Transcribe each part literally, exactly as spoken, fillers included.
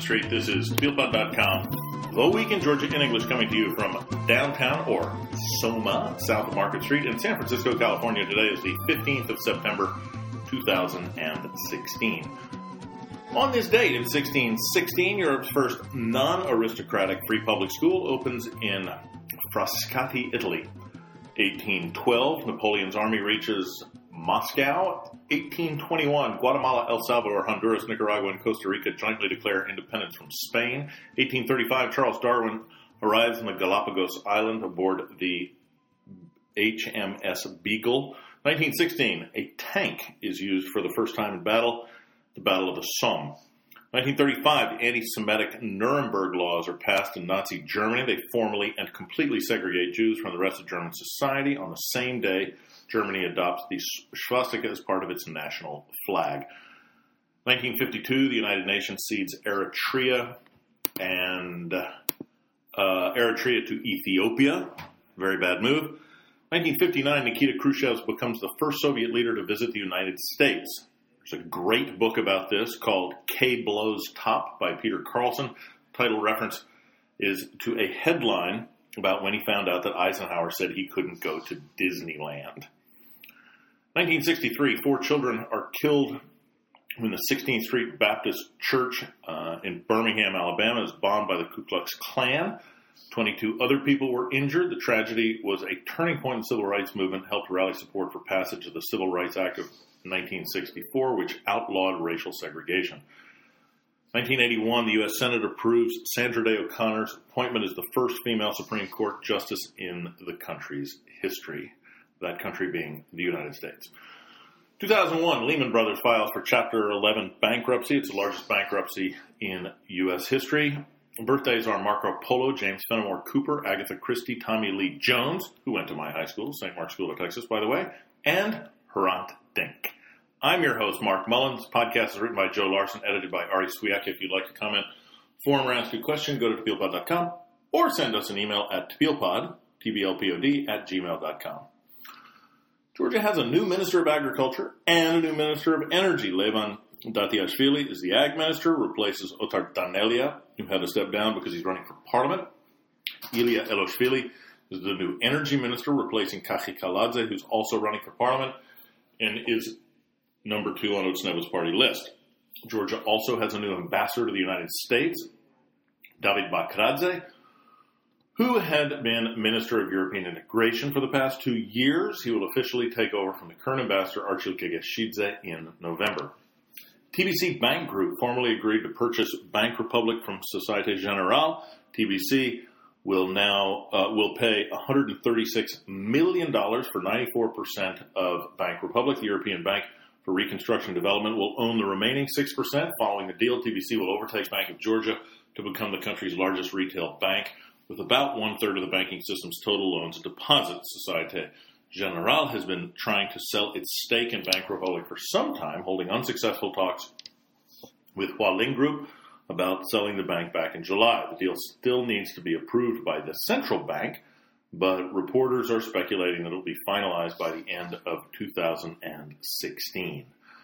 Street. This is TPILPod dot com. The Week in Georgia in English, coming to you from downtown, or Soma, south of Market Street in San Francisco, California. Today is the fifteenth of September, two thousand sixteen. On this date in sixteen sixteen, Europe's first non-aristocratic free public school opens in Frascati, Italy. eighteen twelve, Napoleon's army reaches Moscow. eighteen twenty-one, Guatemala, El Salvador, Honduras, Nicaragua, and Costa Rica jointly declare independence from Spain. eighteen thirty-five, Charles Darwin arrives in the Galapagos Island aboard the H M S Beagle. nineteen sixteen, a tank is used for the first time in battle, the Battle of the Somme. nineteen thirty-five, the anti-Semitic Nuremberg laws are passed in Nazi Germany. They formally and completely segregate Jews from the rest of German society. On the same day, Germany adopts the swastika as part of its national flag. nineteen fifty-two, the United Nations cedes Eritrea and uh, Eritrea to Ethiopia. Very bad move. nineteen fifty-nine, Nikita Khrushchev becomes the first Soviet leader to visit the United States. There's a great book about this called K Blows Top by Peter Carlson. Title reference is to a headline about when he found out that Eisenhower said he couldn't go to Disneyland. nineteen sixty-three, four children are killed when the sixteenth Street Baptist Church uh, in Birmingham, Alabama is bombed by the Ku Klux Klan. twenty-two other people were injured. The tragedy was a turning point in the civil rights movement, helped rally support for passage of the Civil Rights Act of nineteen sixty-four, which outlawed racial segregation. nineteen eighty-one, the U S Senate approves Sandra Day O'Connor's appointment as the first female Supreme Court justice in the country's history, that country being the United States. two thousand one, Lehman Brothers files for Chapter eleven bankruptcy. It's the largest bankruptcy in U S history. Birthdays are Marco Polo, James Fenimore Cooper, Agatha Christie, Tommy Lee Jones, who went to my high school, Saint Mark's School of Texas, by the way, and Hrant Dink. I'm your host, Mark Mullins. This podcast is written by Joe Larson, edited by Ari Swiak. If you'd like to comment, forum, or ask a question, go to TPILPod dot com or send us an email at TPILPod, T B L P O D, at gmail dot com. Georgia has a new Minister of Agriculture and a new Minister of Energy. Levan Datiashvili is the Ag Minister, replaces Otar Danelia, who had to step down because he's running for Parliament. Ilya Eloshvili is the new Energy Minister, replacing Kachi Kaladze, who's also running for Parliament and is number two on Otsneva's party list. Georgia also has a new ambassador to the United States, David Bakradze, who had been Minister of European Integration for the past two years. He will officially take over from the current ambassador, Archil Gegeshidze, in November. T B C Bank Group formally agreed to purchase Bank Republic from Societe Generale. T B C will now uh, will pay one hundred thirty-six million dollars for ninety-four percent of Bank Republic. The European Bank for Reconstruction and Development will own the remaining six percent. Following the deal, T B C will overtake Bank of Georgia to become the country's largest retail bank, with about one-third of the banking system's total loans and deposits. Societe Generale has been trying to sell its stake in Bank Republic for some time, holding unsuccessful talks with Hualin Group about selling the bank back in July. The deal still needs to be approved by the central bank, but reporters are speculating that it will be finalized by the end of two thousand sixteen.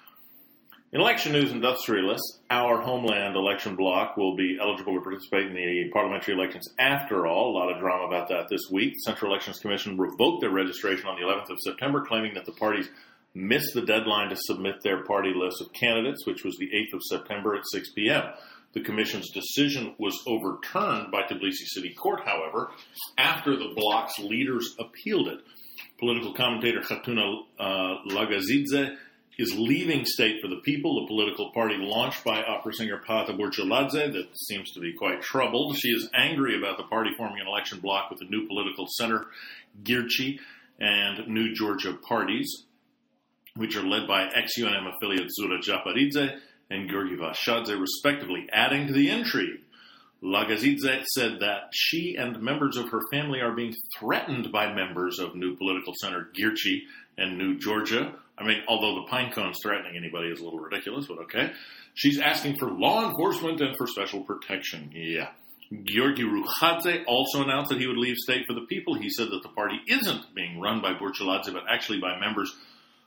In election news, industrialists, our homeland election bloc will be eligible to participate in the parliamentary elections after all. A lot of drama about that this week. The Central Elections Commission revoked their registration on the eleventh of September, claiming that the parties missed the deadline to submit their party list of candidates, which was the eighth of September at six p.m. The Commission's decision was overturned by Tbilisi City Court, however, after the bloc's leaders appealed it. Political commentator Khatuna uh, Lagazidze is leaving State for the People, a political party launched by opera singer Pata Burchaladze that seems to be quite troubled. She is angry about the party forming an election bloc with the New Political Center, Girchi, and New Georgia parties, which are led by ex-U N M affiliate Zura Japaridze and Georgi Vashadze, respectively, adding to the intrigue. Lagazidze said that she and members of her family are being threatened by members of New Political Center, Girchi, and New Georgia. I mean, although the pine cones threatening anybody is a little ridiculous, but okay. She's asking for law enforcement and for special protection. Yeah. Georgi Rukhadze also announced that he would leave State for the People. He said that the party isn't being run by Burchaladze, but actually by members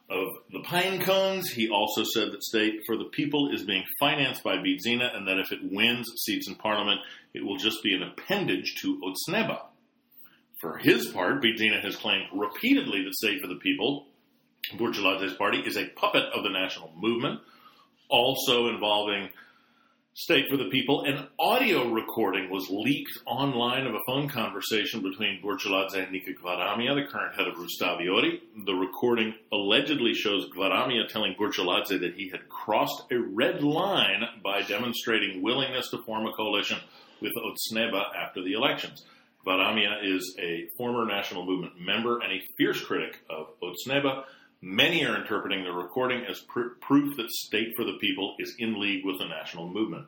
of the pine cones. He also said that State for the People is being financed by Bidzina and that if it wins seats in parliament, it will just be an appendage to Otsneba. For his part, Bidzina has claimed repeatedly that State for the People, Burjaladze's party, is a puppet of the national movement, also involving State for the People. An audio recording was leaked online of a phone conversation between Burjaladze and Nika Gvaramia, the current head of Rustavioti. The recording allegedly shows Gvaramia telling Burjaladze that he had crossed a red line by demonstrating willingness to form a coalition with Otsneba after the elections. Gvaramia is a former National Movement member and a fierce critic of Otsneba. Many are interpreting the recording as pr- proof that State for the People is in league with the national movement.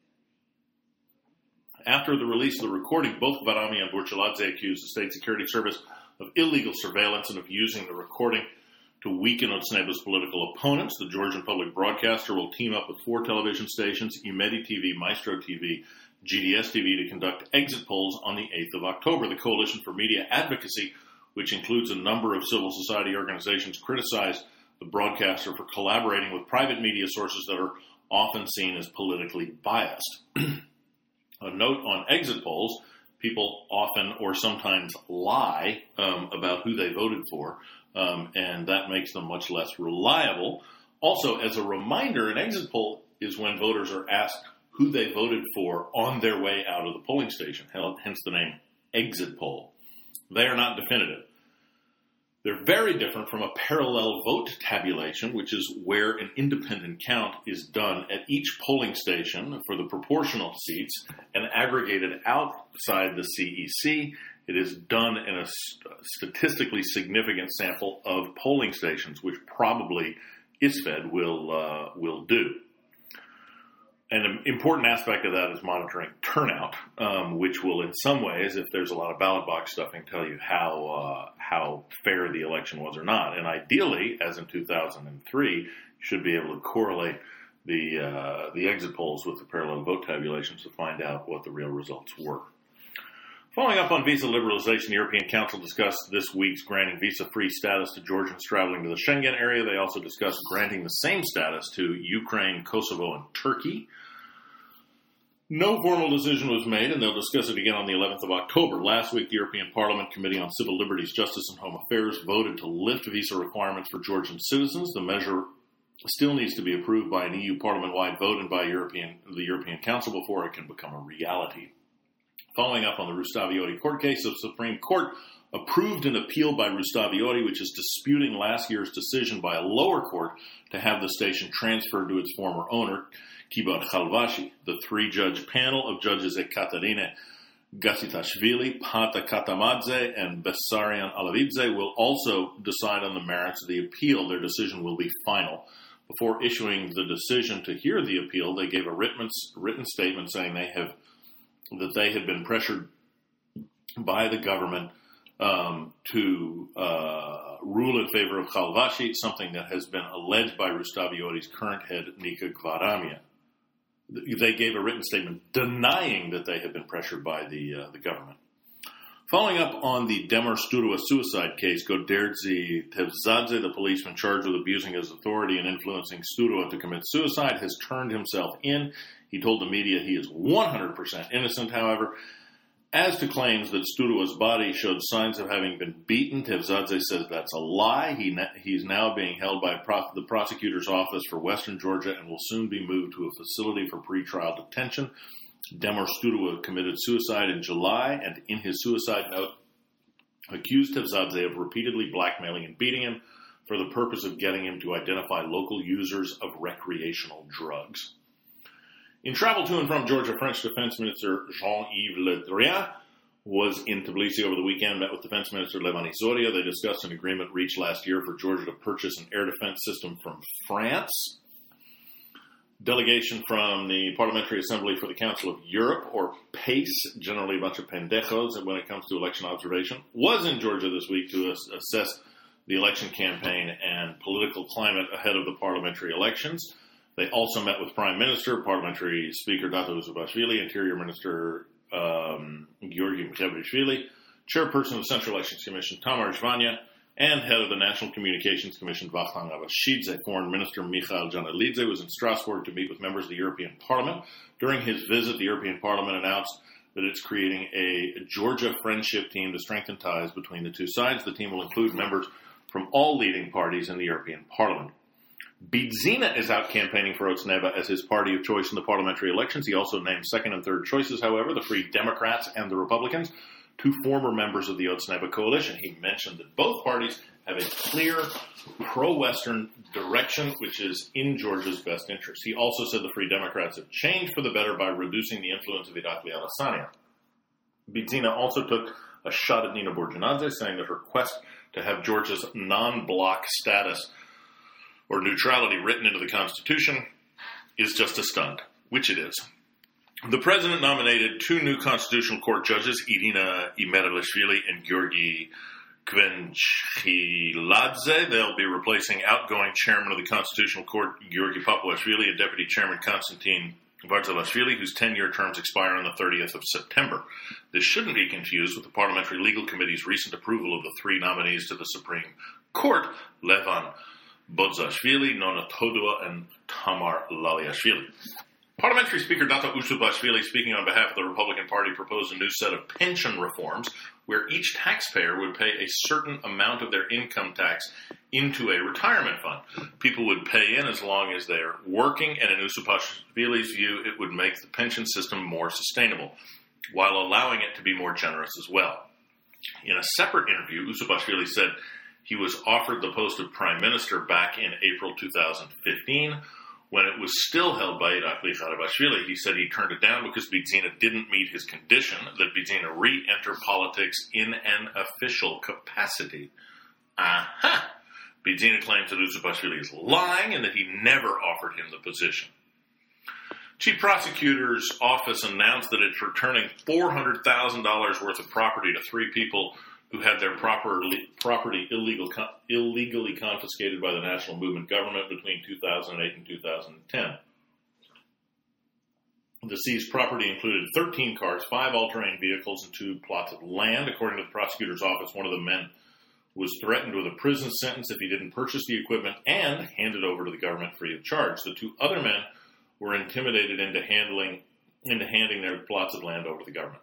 After the release of the recording, both Gvaramia and Burjaladze accused the State Security Service of illegal surveillance and of using the recording to weaken Otsneba's political opponents. The Georgian public broadcaster will team up with four television stations, Imedi T V, Maestro T V, G D S T V, to conduct exit polls on the eighth of October. The Coalition for Media Advocacy, which includes a number of civil society organizations, criticized the broadcaster for collaborating with private media sources that are often seen as politically biased. A note on exit polls: people often or sometimes lie um, about who they voted for, um, and that makes them much less reliable. Also, as a reminder, an exit poll is when voters are asked who they voted for on their way out of the polling station, hence the name exit poll. They are not definitive. They're very different from a parallel vote tabulation, which is where an independent count is done at each polling station for the proportional seats and aggregated outside the C E C. It is done in a statistically significant sample of polling stations, which probably ISFED will uh, will do. An important aspect of that is monitoring turnout, um, which will, in some ways, if there's a lot of ballot box stuffing, tell you how uh, how fair the election was or not. And ideally, as in two thousand three, you should be able to correlate the uh, the exit polls with the parallel vote tabulations to find out what the real results were. Following up on visa liberalization, the European Council discussed this week's granting visa-free status to Georgians traveling to the Schengen area. They also discussed granting the same status to Ukraine, Kosovo, and Turkey. No formal decision was made, and they'll discuss it again on the eleventh of October. Last week, the European Parliament Committee on Civil Liberties, Justice and Home Affairs voted to lift visa requirements for Georgian citizens. The measure still needs to be approved by an E U Parliament-wide vote and by European, the European Council before it can become a reality. Following up on the Rustavioti court case, the Supreme Court approved an appeal by Rustavioti, which is disputing last year's decision by a lower court to have the station transferred to its former owner, Kibbutz Khalvashi. The three-judge panel of judges Ekaterina Gassitashvili, Pata Katamadze, and Bessarian Alavidze will also decide on the merits of the appeal. Their decision will be final. Before issuing the decision to hear the appeal, they gave a written, written statement saying they have that they had been pressured by the government um, to uh, rule in favor of Khalvashi, something that has been alleged by Rustavioti's current head, Nika Gvaramia. They gave a written statement denying that they had been pressured by the uh, the government. Following up on the Demir Studua suicide case, Goderdzi Tevzadze, the policeman charged with abusing his authority and influencing Studua to commit suicide, has turned himself in. He told the media he is one hundred percent innocent, however. As to claims that Studua's body showed signs of having been beaten, Tevzadze says that's a lie. He na- he's now being held by pro- the prosecutor's office for Western Georgia and will soon be moved to a facility for pretrial detention. Demir Studua committed suicide in July, and in his suicide note, accused Tevzadze of repeatedly blackmailing and beating him for the purpose of getting him to identify local users of recreational drugs. In travel to and from Georgia, French Defense Minister Jean-Yves Le Drian was in Tbilisi over the weekend, met with Defense Minister Levani Zoria. They discussed an agreement reached last year for Georgia to purchase an air defense system from France. Delegation from the Parliamentary Assembly for the Council of Europe, or PACE, generally a bunch of pendejos when it comes to election observation, was in Georgia this week to ass- assess the election campaign and political climate ahead of the parliamentary elections. They also met with Prime Minister, Parliamentary Speaker Dato Zubashvili, Interior Minister um, Georgi Mkhebishvili, Chairperson of the Central Elections Commission Tamar Zhvania, And head of the National Communications Commission, Vakhtang Avashidze. Foreign Minister Mikhail Janelidze was in Strasbourg to meet with members of the European Parliament. During his visit, the European Parliament announced that it's creating a Georgia friendship team to strengthen ties between the two sides. The team will include members from all leading parties in the European Parliament. Bidzina is out campaigning for Otzneba as his party of choice in the parliamentary elections. He also named second and third choices, however, the Free Democrats and the Republicans, two former members of the Otzneba coalition. He mentioned that both parties have a clear pro-Western direction, which is in Georgia's best interest. He also said the Free Democrats have changed for the better by reducing the influence of Irakli Alessania. Bidzina also took a shot at Nina Burjanadze, saying that her quest to have Georgia's non-bloc status or neutrality written into the Constitution is just a stunt, which it is. The president nominated two new Constitutional Court judges, Irina Imeralishvili and Georgi Kvenchiladze. They'll be replacing outgoing chairman of the Constitutional Court, Georgi Papuashvili, and deputy chairman Konstantin Varzalashvili, whose ten-year terms expire on the thirtieth of September. This shouldn't be confused with the Parliamentary Legal Committee's recent approval of the three nominees to the Supreme Court, Levan Bodzashvili, Nona Todua, and Tamar Laliashvili. Parliamentary Speaker Dato Usubashvili, speaking on behalf of the Republican Party, proposed a new set of pension reforms where each taxpayer would pay a certain amount of their income tax into a retirement fund. People would pay in as long as they're working, and in Usubashvili's view, it would make the pension system more sustainable, while allowing it to be more generous as well. In a separate interview, Usubashvili said he was offered the post of Prime Minister back in April two thousand fifteen, when it was still held by Irakli Garibashvili. He said he turned it down because Bidzina didn't meet his condition that Bidzina re-enter politics in an official capacity. Aha! Bidzina claims that Usubashvili is lying and that he never offered him the position. Chief Prosecutor's Office announced that it's returning four hundred thousand dollars worth of property to three people who had their proper, property illegal, illegally confiscated by the National Movement government between two thousand eight and two thousand ten. The seized property included thirteen cars, five all-terrain vehicles, and two plots of land. According to the prosecutor's office, one of the men was threatened with a prison sentence if he didn't purchase the equipment and hand it over to the government free of charge. The two other men were intimidated into handling into handing their plots of land over to the government.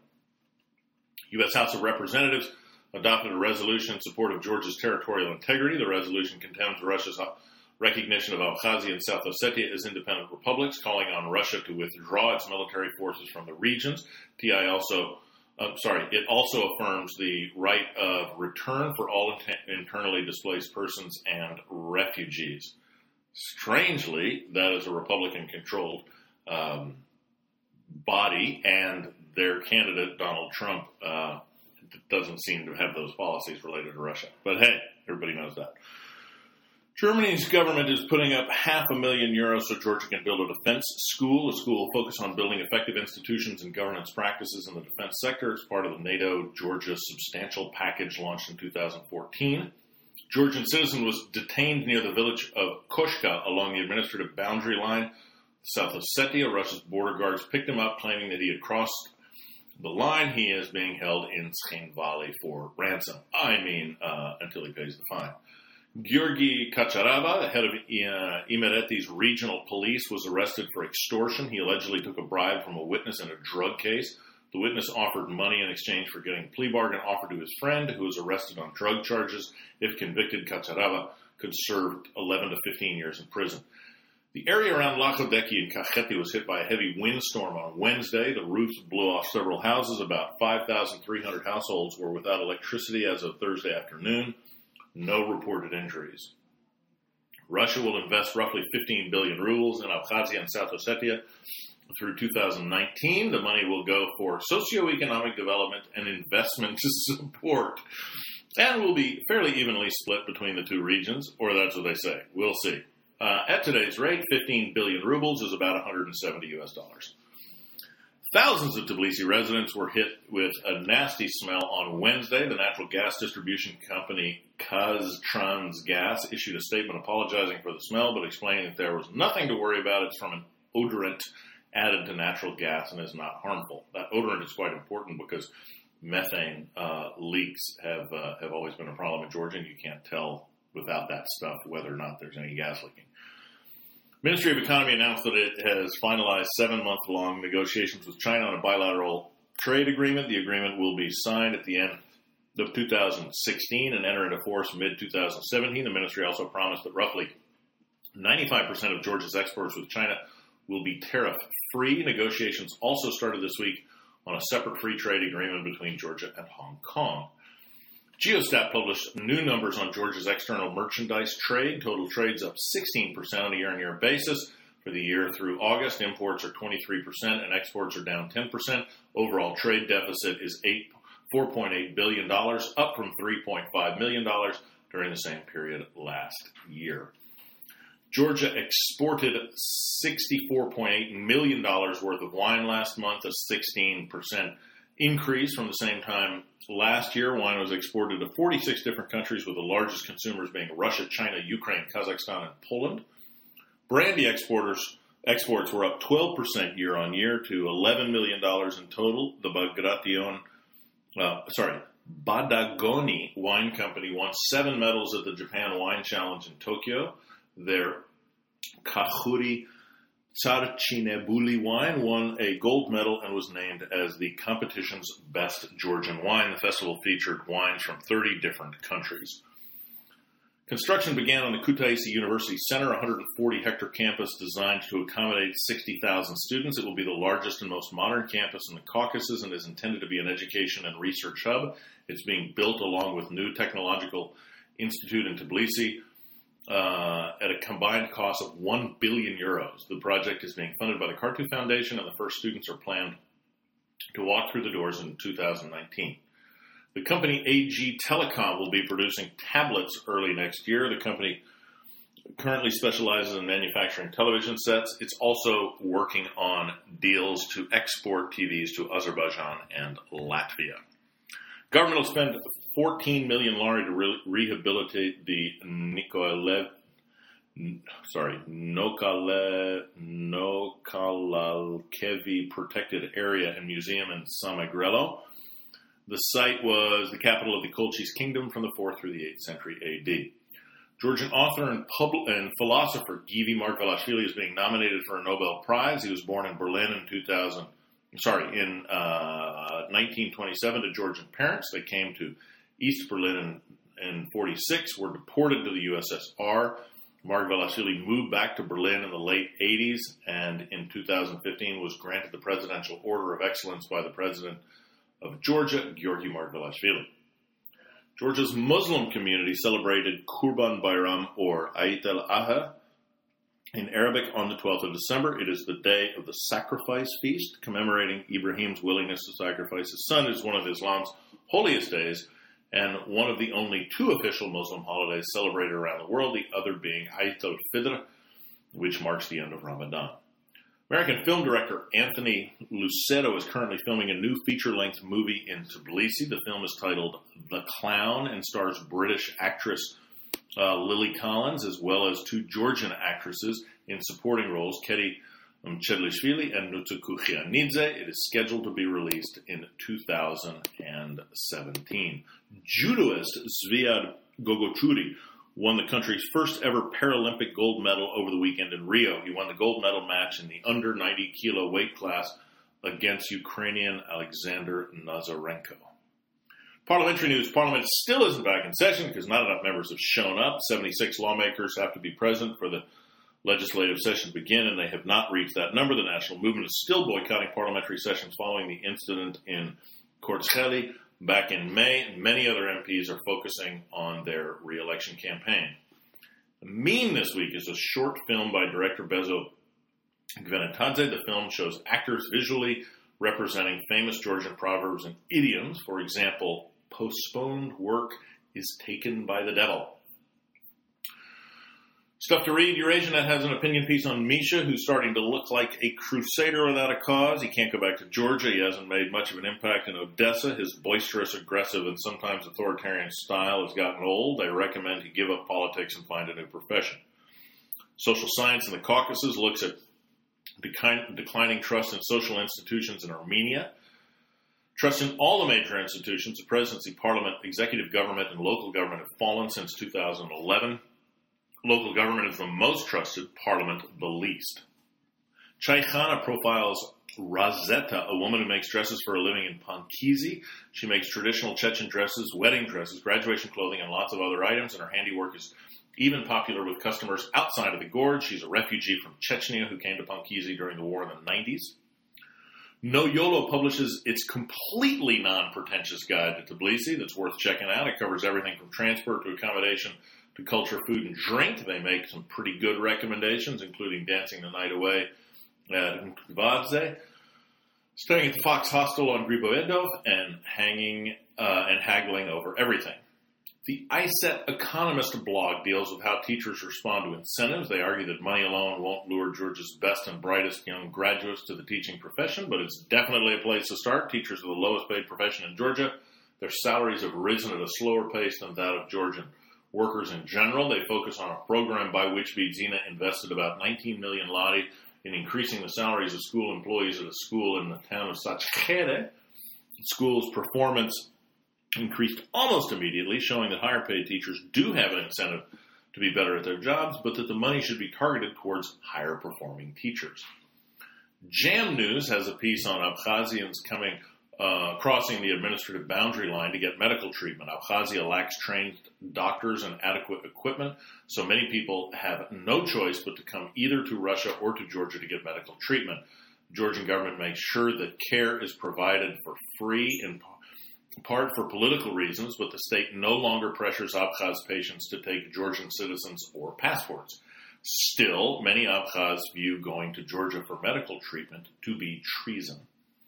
U S House of Representatives adopted a resolution in support of Georgia's territorial integrity. The resolution condemns Russia's recognition of Abkhazia and South Ossetia as independent republics, calling on Russia to withdraw its military forces from the regions. T I also, uh, sorry, it also affirms the right of return for all in- internally displaced persons and refugees. Strangely, that is a Republican-controlled um, body, and their candidate, Donald Trump, uh, doesn't seem to have those policies related to Russia. But hey, everybody knows that. Germany's government is putting up half a million euros so Georgia can build a defense school. The school will focus on building effective institutions and governance practices in the defense sector as part of the NATO Georgia Substantial Package launched in two thousand fourteen. Georgian citizen was detained near the village of Koshka along the administrative boundary line. South Ossetia, Russia's border guards picked him up, claiming that he had crossed the line. He is being held in Skhin Valley for ransom. I mean, uh, until he pays the fine. Georgi Kacharava, the head of uh, Imereti's regional police, was arrested for extortion. He allegedly took a bribe from a witness in a drug case. The witness offered money in exchange for getting a plea bargain offered to his friend, who was arrested on drug charges. If convicted, Kacharava could serve eleven to fifteen years in prison. The area around Lachodeki and Kakheti was hit by a heavy windstorm on Wednesday. The roofs blew off several houses. About five thousand three hundred households were without electricity as of Thursday afternoon. No reported injuries. Russia will invest roughly fifteen billion rubles in Abkhazia and South Ossetia through two thousand nineteen. The money will go for socioeconomic development and investment support, and will be fairly evenly split between the two regions, or that's what they say. We'll see. Uh, at today's rate, fifteen billion rubles is about one hundred seventy U S dollars. Thousands of Tbilisi residents were hit with a nasty smell on Wednesday. The natural gas distribution company Kaztransgas issued a statement apologizing for the smell, but explaining that there was nothing to worry about. It's from an odorant added to natural gas and is not harmful. That odorant is quite important because methane uh, leaks have uh, have always been a problem in Georgia, and you can't tell without that stuff whether or not there's any gas leaking. Ministry of Economy announced that it has finalized seven-month-long negotiations with China on a bilateral trade agreement. The agreement will be signed at the end of two thousand sixteen and enter into force mid twenty seventeen. The ministry also promised that roughly ninety-five percent of Georgia's exports with China will be tariff-free. Negotiations also started this week on a separate free trade agreement between Georgia and Hong Kong. Geostat published new numbers on Georgia's external merchandise trade. Total trade's up sixteen percent on a year-on-year basis. For the year through August, imports are twenty-three percent and exports are down ten percent. Overall trade deficit is four point eight billion dollars, up from three point five million dollars during the same period last year. Georgia exported sixty-four point eight million dollars worth of wine last month, a sixteen percent increase from the same time last year. Wine was exported to forty-six different countries, with the largest consumers being Russia, China, Ukraine, Kazakhstan, and Poland. Brandy exporters exports were up twelve percent year on year to eleven million dollars in total. The Bagration, uh, sorry, Badagoni Wine Company won seven medals at the Japan Wine Challenge in Tokyo. Their Kahuri Tsarchinebuli wine won a gold medal and was named as the competition's best Georgian wine. The festival featured wines from thirty different countries. Construction began on the Kutaisi University Center, a one hundred forty hectare campus designed to accommodate sixty thousand students. It will be the largest and most modern campus in the Caucasus and is intended to be an education and research hub. It's being built along with New Technological Institute in Tbilisi uh, at a combined cost of one billion euros. The project is being funded by the Cartu Foundation, and the first students are planned to walk through the doors in two thousand nineteen. The company A G Telecom will be producing tablets early next year. The company currently specializes in manufacturing television sets. It's also working on deals to export T Vs to Azerbaijan and Latvia. Government will spend fourteen million lari to re- rehabilitate the Nikolaev, sorry, Nokale, Nokalalkevi protected area and museum in Samegrelo. The site was the capital of the Colchis Kingdom from the fourth through the eighth century A D. Georgian author and, pub- and philosopher Givi Margvelashvili is being nominated for a Nobel Prize. He was born in Berlin in two thousand. Sorry, in uh, nineteen twenty-seven to Georgian parents. They came to East Berlin in, in forty-six, were deported to the U S S R. Margvelashvili moved back to Berlin in the late eighties, and in two thousand fifteen was granted the Presidential Order of Excellence by the President of Georgia, Georgi Margvelashvili. Georgia's Muslim community celebrated Kurban Bayram, or Eid al-Adha, in Arabic on the twelfth of December. It is the day of the sacrifice feast, commemorating Ibrahim's willingness to sacrifice his son. It is one of Islam's holiest days and one of the only two official Muslim holidays celebrated around the world, the other being Eid al-Fitr, which marks the end of Ramadan. American film director Anthony Lucero is currently filming a new feature-length movie in Tbilisi. The film is titled The Clown and stars British actress uh, Lily Collins, as well as two Georgian actresses in supporting roles, Keti um, Chedlishvili and Nutuku Khianidze. It is scheduled to be released in two thousand seventeen. Judoist Zviad Gogochuri won the country's first ever Paralympic gold medal over the weekend in Rio. He won the gold medal match in the under ninety kilo weight class against Ukrainian Alexander Nazarenko. Parliamentary news. Parliament still isn't back in session because not enough members have shown up. seventy-six lawmakers have to be present for the legislative session to begin, and they have not reached that number. The national movement is still boycotting parliamentary sessions following the incident in Kortsheli back in May, and many other M Ps are focusing on their re-election campaign. The meme this week is a short film by director Bezo Gvenetadze. The film shows actors visually representing famous Georgian proverbs and idioms. For example, postponed work is taken by the devil. Stuff to read. EurasiaNet has an opinion piece on Misha, who's starting to look like a crusader without a cause. He can't go back to Georgia. He hasn't made much of an impact in Odessa. His boisterous, aggressive, and sometimes authoritarian style has gotten old. I recommend he give up politics and find a new profession. Social Science in the Caucasus looks at declining trust in social institutions in Armenia. Trust in all the major institutions, the presidency, parliament, executive government, and local government have fallen since two thousand eleven. Local government is the most trusted, parliament the least. Chaykhana profiles Razeta, a woman who makes dresses for a living in Pankizi. She makes traditional Chechen dresses, wedding dresses, graduation clothing, and lots of other items, and her handiwork is even popular with customers outside of the gorge. She's a refugee from Chechnya who came to Pankizi during the war in the nineties. No Yolo publishes its completely non-pretentious guide to Tbilisi that's worth checking out. It covers everything from transport to accommodation to culture, food, and drink. They make some pretty good recommendations, including dancing the night away at Nkvadze, staying at the Fox Hostel on Griboedov, and hanging uh, and haggling over everything. The I S E T Economist blog deals with how teachers respond to incentives. They argue that money alone won't lure Georgia's best and brightest young graduates to the teaching profession, but it's definitely a place to start. Teachers are the lowest paid profession in Georgia. Their salaries have risen at a slower pace than that of Georgian workers in general. They focus on a program by which Bidzina invested about nineteen million lari in increasing the salaries of school employees at a school in the town of Sachkhere. The school's performance increased almost immediately, showing that higher paid teachers do have an incentive to be better at their jobs, but that the money should be targeted towards higher performing teachers. Jam News has a piece on Abkhazians coming uh, crossing the administrative boundary line to get medical treatment. Abkhazia lacks trained doctors and adequate equipment, so many people have no choice but to come either to Russia or to Georgia to get medical treatment. The Georgian government makes sure that care is provided for free in part for political reasons, but the state no longer pressures Abkhaz patients to take Georgian citizens or passports. Still, many Abkhaz view going to Georgia for medical treatment to be treason.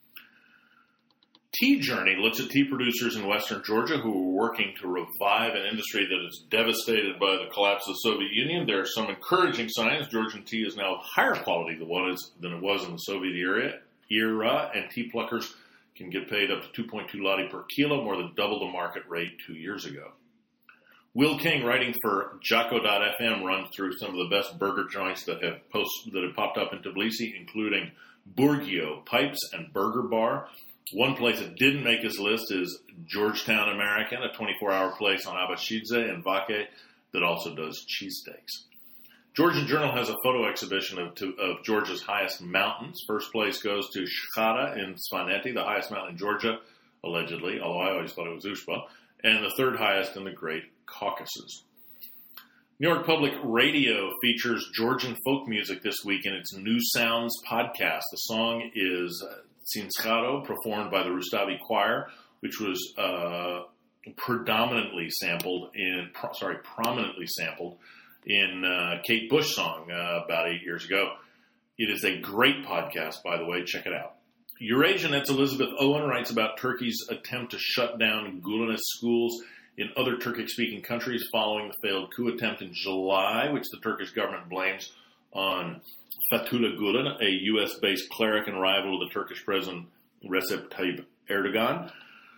Tea Journey looks at tea producers in western Georgia who are working to revive an industry that is devastated by the collapse of the Soviet Union. There are some encouraging signs. Georgian tea is now of higher quality than it was in the Soviet era, era and tea pluckers can get paid up to two point two lari per kilo, more than double the market rate two years ago. Will King, writing for Jocko dot f m, runs through some of the best burger joints that have post, that have popped up in Tbilisi, including Burgio Pipes and Burger Bar. One place that didn't make his list is Georgetown American, a twenty-four hour place on Abashidze and Vake that also does cheesesteaks. Georgian Journal has a photo exhibition of, to, of Georgia's highest mountains. First place goes to Shkhara in Svaneti, the highest mountain in Georgia, allegedly, although I always thought it was Ushba, and the third highest in the Great Caucasus. New York Public Radio features Georgian folk music this week in its New Sounds podcast. The song is Tsinskaro, performed by the Rustavi Choir, which was uh, predominantly sampled in, pro- sorry, prominently sampled in uh, Kate Bush song uh, about eight years ago. It is a great podcast, by the way. Check it out. Eurasianet's Elizabeth Owen writes about Turkey's attempt to shut down Gulenist schools in other Turkic-speaking countries following the failed coup attempt in July, which the Turkish government blames on Fethullah Gulen, a U S-based cleric and rival of the Turkish President Recep Tayyip Erdogan.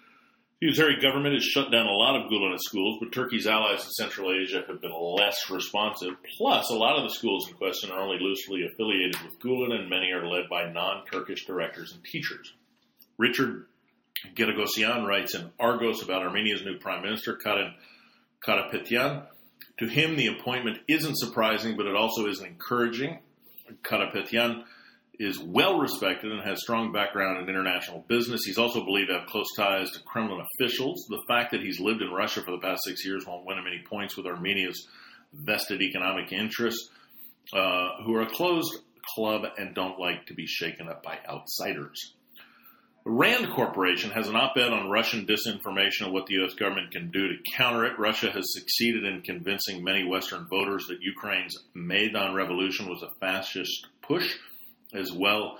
The Azeri government has shut down a lot of Gulenist schools, but Turkey's allies in Central Asia have been less responsive. Plus, a lot of the schools in question are only loosely affiliated with Gulen, and many are led by non-Turkish directors and teachers. Richard Gedegosyan writes in Argos about Armenia's new prime minister, Karin Karapetyan. To him, the appointment isn't surprising, but it also isn't encouraging. Karapetyan is well respected and has strong background in international business. He's also believed to have close ties to Kremlin officials. The fact that he's lived in Russia for the past six years won't win him any points with Armenia's vested economic interests, uh, who are a closed club and don't like to be shaken up by outsiders. The Rand Corporation has an op-ed on Russian disinformation and what the U S government can do to counter it. Russia has succeeded in convincing many Western voters that Ukraine's Maidan Revolution was a fascist push, as well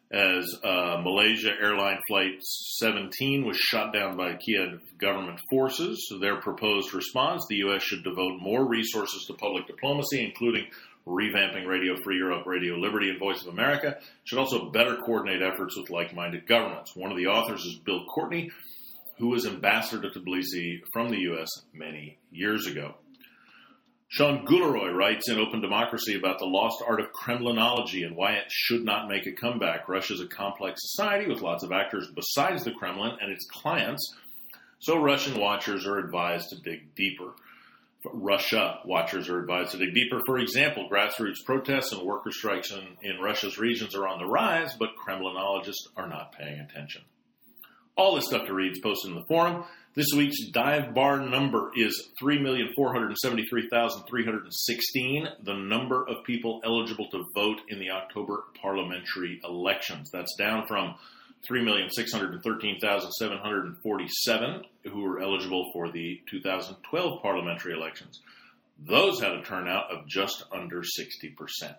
as uh, Malaysia Airline Flight seventeen was shot down by Kiev government forces. So their proposed response, the U S should devote more resources to public diplomacy, including revamping Radio Free Europe, Radio Liberty, and Voice of America. Should also better coordinate efforts with like-minded governments. One of the authors is Bill Courtney, who was ambassador to Tbilisi from the U S many years ago. Sean Guleroy writes in Open Democracy about the lost art of Kremlinology and why it should not make a comeback. Russia's a complex society with lots of actors besides the Kremlin and its clients, so Russian watchers are advised to dig deeper. Russia watchers are advised to dig deeper. For example, grassroots protests and worker strikes in, in Russia's regions are on the rise, but Kremlinologists are not paying attention. All this stuff to read is posted in the forum. This week's dive bar number is three million four hundred seventy-three thousand three hundred sixteen, the number of people eligible to vote in the October parliamentary elections. That's down from three million six hundred thirteen thousand seven hundred forty-seven who were eligible for the two thousand twelve parliamentary elections. Those had a turnout of just under sixty percent.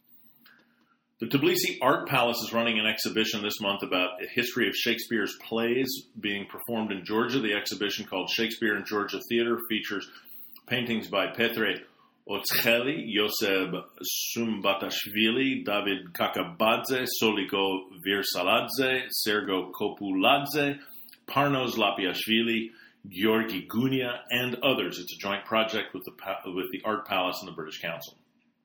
The Tbilisi Art Palace is running an exhibition this month about a history of Shakespeare's plays being performed in Georgia. The exhibition, called Shakespeare in Georgia Theater, features paintings by Petre Otscheli, Yoseb Sumbatashvili, David Kakabadze, Soliko Virsaladze, Sergo Kopuladze, Parnos Lapiashvili, Georgi Gunia, and others. It's a joint project with the, with the Art Palace and the British Council.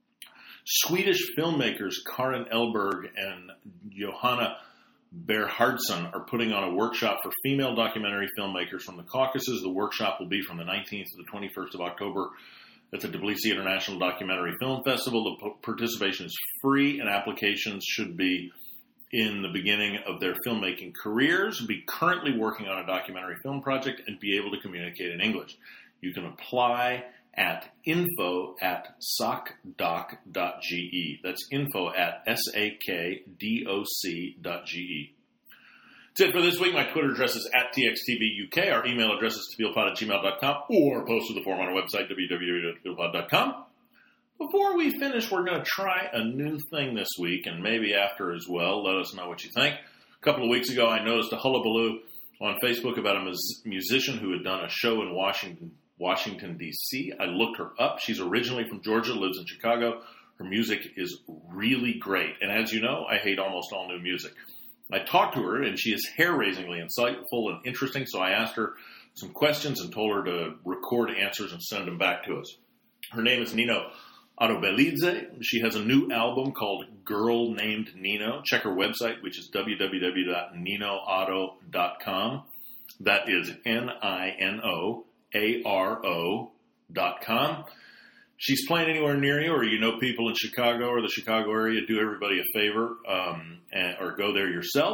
Swedish filmmakers Karin Elberg and Johanna Berhardsson are putting on a workshop for female documentary filmmakers from the Caucasus. The workshop will be from the nineteenth to the twenty-first of October at the Tbilisi International Documentary Film Festival. The participation is free, and applications should be in the beginning of their filmmaking careers, be currently working on a documentary film project, and be able to communicate in English. You can apply at info at socdoc dot g e. That's info at S A K D O C dot G E. That's it for this week. My Twitter address is at T X T B U K. Our email address is tbilpod at gmail dot com, or post to the forum on our website, w w w dot tbilpod dot com. Before we finish, we're going to try a new thing this week, and maybe after as well. Let us know what you think. A couple of weeks ago, I noticed a hullabaloo on Facebook about a mus- musician who had done a show in Washington Washington, D C. I looked her up. She's originally from Georgia, lives in Chicago. Her music is really great. And as you know, I hate almost all new music. I talked to her, and she is hair-raisingly insightful and interesting, so I asked her some questions and told her to record answers and send them back to us. Her name is Nino Arobelidze. She has a new album called Girl Named Nino. Check her website, which is w w w dot nino aro dot com. That is N I N O A R O dot com. She's playing anywhere near you, or you know people in Chicago or the Chicago area, do everybody a favor um, and, or go there yourself.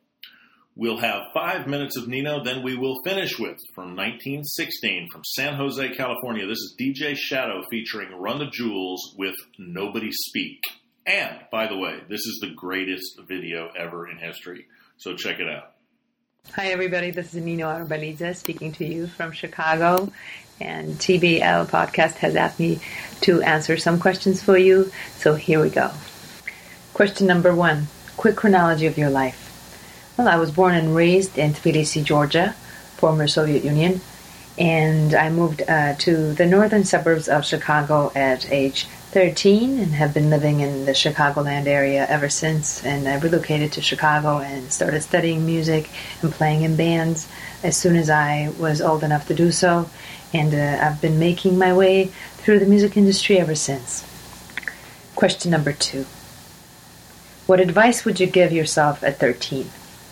We'll have five minutes of Nino, then we will finish with, from nineteen sixteen, from San Jose, California, this is D J Shadow featuring Run the Jewels with Nobody Speak. And, by the way, this is the greatest video ever in history, so check it out. Hi, everybody. This is Nino Arobelidze speaking to you from Chicago. And T B L Podcast has asked me to answer some questions for you. So here we go. Question number one. Quick chronology of your life. Well, I was born and raised in Tbilisi, Georgia, former Soviet Union. And I moved uh, to the northern suburbs of Chicago at age thirteen and have been living in the Chicagoland area ever since. And I relocated to Chicago and started studying music and playing in bands as soon as I was old enough to do so. And uh, I've been making my way through the music industry ever since. Question number two. What advice would you give yourself at thirteen?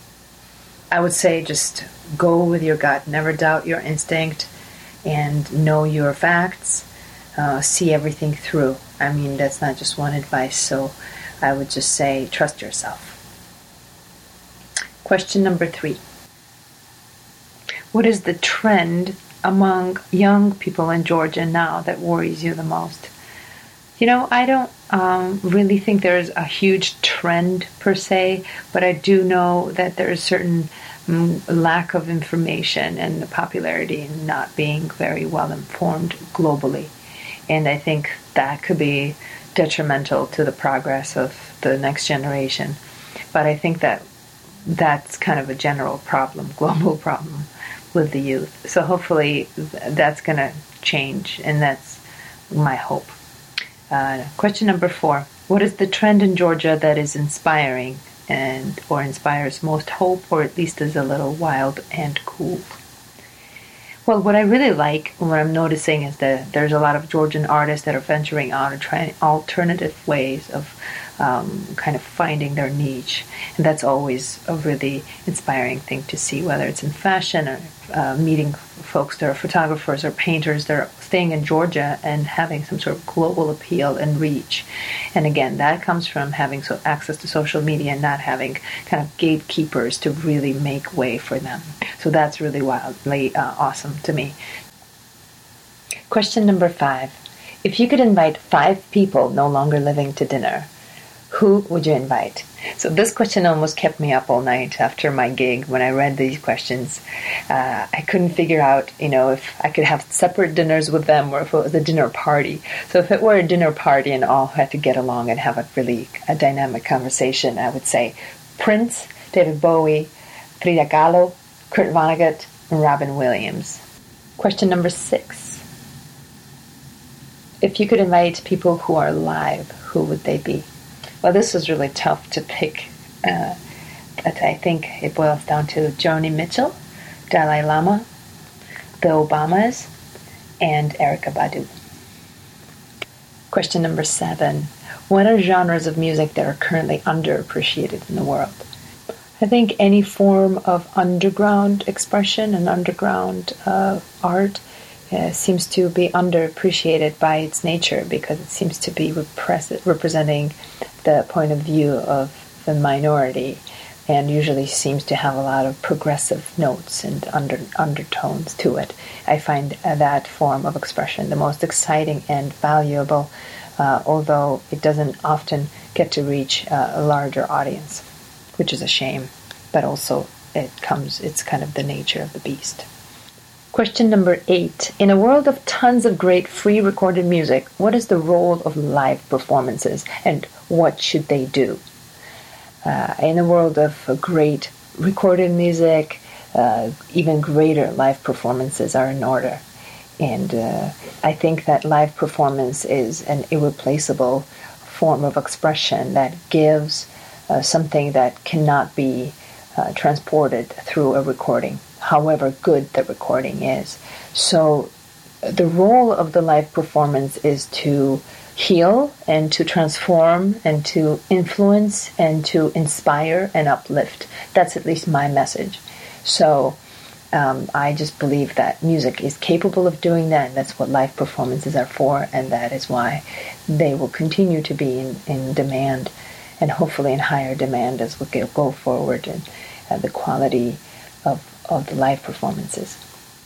I would say just go with your gut. Never doubt your instinct and know your facts. Uh, see everything through. I mean, that's not just one advice, so I would just say trust yourself. Question number three. What is the trend among young people in Georgia now that worries you the most? You know, I don't um, really think there's a huge trend per se, but I do know that there is certain um, lack of information and the popularity in not being very well informed globally. And I think that could be detrimental to the progress of the next generation. But I think that that's kind of a general problem, global problem with the youth. So hopefully that's going to change, and that's my hope. Uh, question number four. What is the trend in Georgia that is inspiring and or inspires most hope, or at least is a little wild and cool? Well, what I really like, what I'm noticing, is that there's a lot of Georgian artists that are venturing out and trying alternative ways of um, kind of finding their niche. And that's always a really inspiring thing to see, whether it's in fashion or uh, meeting folks that are photographers or painters that are staying in Georgia and having some sort of global appeal and reach. And again, that comes from having so access to social media and not having kind of gatekeepers to really make way for them. So that's really wildly uh, awesome to me. Question number five. If you could invite five people no longer living to dinner, who would you invite? So this question almost kept me up all night after my gig when I read these questions. Uh, I couldn't figure out, you know, if I could have separate dinners with them or if it was a dinner party. So if it were a dinner party and all had to get along and have a really a dynamic conversation, I would say Prince, David Bowie, Frida Kahlo, Kurt Vonnegut, and Robin Williams. Question number six. If you could invite people who are alive, who would they be? Well, this was really tough to pick, uh, but I think it boils down to Joni Mitchell, Dalai Lama, the Obamas, and Erykah Badu. Question number seven. What are genres of music that are currently underappreciated in the world? I think any form of underground expression and underground uh, art uh, seems to be underappreciated by its nature because it seems to be repress- representing the point of view of the minority and usually seems to have a lot of progressive notes and under, undertones to it. I find uh, that form of expression the most exciting and valuable, uh, although it doesn't often get to reach uh, a larger audience, which is a shame, but also it comes, it's kind of the nature of the beast. Question number eight. In a world of tons of great free recorded music, what is the role of live performances and what should they do? Uh, in a world of great recorded music, uh, even greater live performances are in order. And uh, I think that live performance is an irreplaceable form of expression that gives uh, something that cannot be uh, transported through a recording, however good the recording is. So the role of the live performance is to heal and to transform and to influence and to inspire and uplift. That's at least my message. So um, I just believe that music is capable of doing that, and that's what live performances are for, and that is why they will continue to be in, in demand, and hopefully in higher demand as we go forward, and uh, the quality of of the live performances.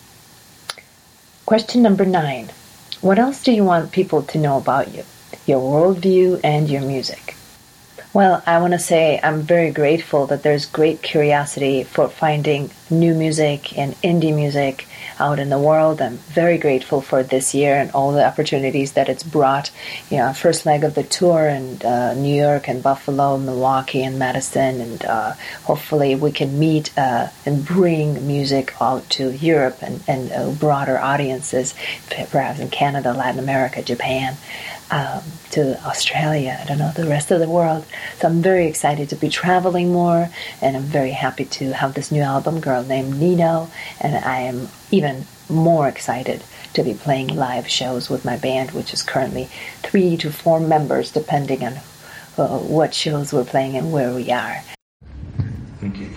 Question number nine. What else do you want people to know about you, your worldview, and your music? Well, I want to say I'm very grateful that there's great curiosity for finding new music and indie music out in the world. I'm very grateful for this year and all the opportunities that it's brought. You know, first leg of the tour in uh, New York and Buffalo, Milwaukee and Madison, and uh, hopefully we can meet uh, and bring music out to Europe and, and uh, broader audiences, perhaps in Canada, Latin America, Japan. Um, to Australia, I don't know, the rest of the world. So I'm very excited to be traveling more, and I'm very happy to have this new album, Girl Named Nino, and I am even more excited to be playing live shows with my band, which is currently three to four members, depending on uh, what shows we're playing and where we are. Thank you.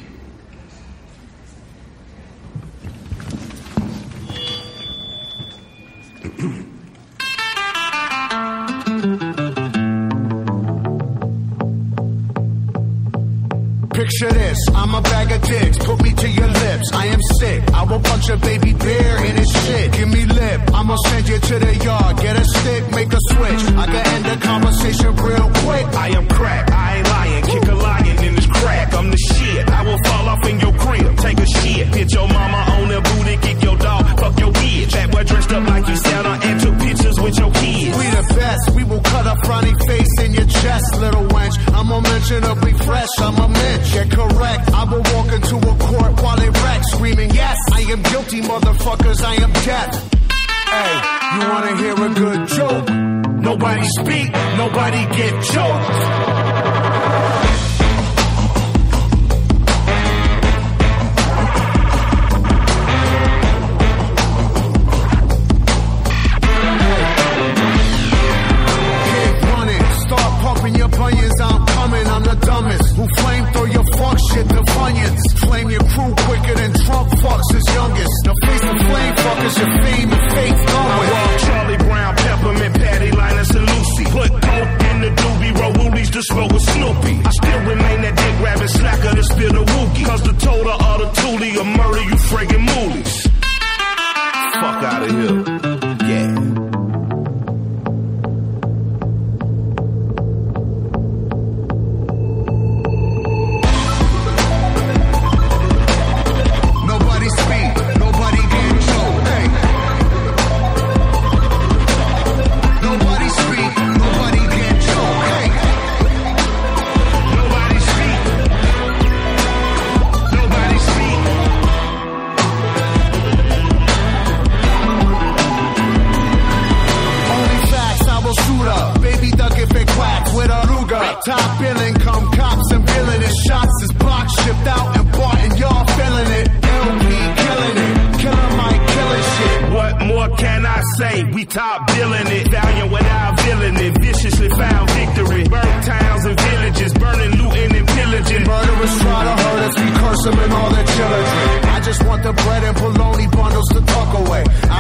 Picture this, I'm a bag of dicks, put me to your lips, I am sick, I will punch a baby bear in his shit, give me lip, I'ma send you to the yard, get a stick, make a switch, I can end the conversation real quick. I am crack, I ain't lying, kick a lion in his crack, I'm the shit, I will fall off in your crib, take a shit, hit your mama on the booty, kick your dog, fuck your bitch, that boy dressed up like you Santa and took pictures with your kids. We the best, we will cut a frowny face in your chest, little wench, I'm unmentionably fresh, I'm a mensch. Get correct, I will walk into a court while they wreck, screaming, yes, I am guilty, motherfuckers, I am death. Hey, you wanna hear a good joke? Nobody speak, nobody get choked. fuck out of here. Yeah. Nobody speak, nobody get choked. Hey. Nobody speak, nobody get choked. Hey. Nobody speak. Nobody speak. Only facts I will shoot up. Baby duck if it quacks with a Ruger. Top billing, come cops and villainous shots is box shipped out and bought and y'all feeling it. L P killing it. Killer Mike killing shit. What more can I say? We top billing it. Valiant without villain it. Viciously found victory. Burnt towns and villages. Burning, looting, and pillaging. Murderers try to hurt us, we curse them and all their children. I just want the bread and bologna bundles to tuck away.